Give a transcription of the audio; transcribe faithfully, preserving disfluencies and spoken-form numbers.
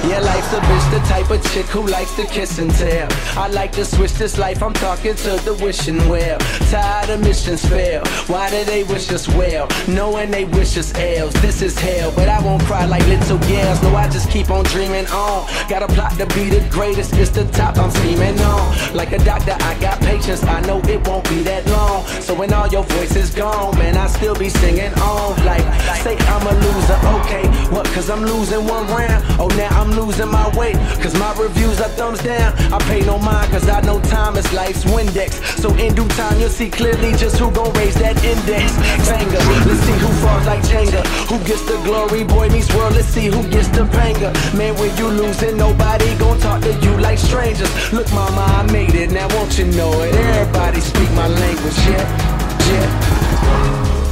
Yeah, life's a bitch, the type of chick who likes to kiss and tell. I like to switch this life, I'm talking to the wishing well. Tired of missions fail, why do they wish us well? Knowing they wish us L's, this is hell. But I won't cry like little girls, no, I just keep on dreaming on. Got a plot to be the greatest, it's the top I'm scheming on. Like a doctor, I got patience, I know it won't be that long. So when all your voice is gone, man, I still be singing on. Like, say I'm a loser, okay, what, cause I'm losing one round? Oh, now I'm losing my weight, cause my reviews are thumbs down. I pay no mind, cause I know time is life's Windex. So in due time, you'll see clearly just who gon' raise that index. Banger, let's see who falls like Jenga. Who gets the glory, boy meets world, let's see who gets the banger. Man, when you losing, nobody gon' talk to you like strangers. Look, mama, I made it, now won't you know it? Everybody speak my language, yeah, yeah.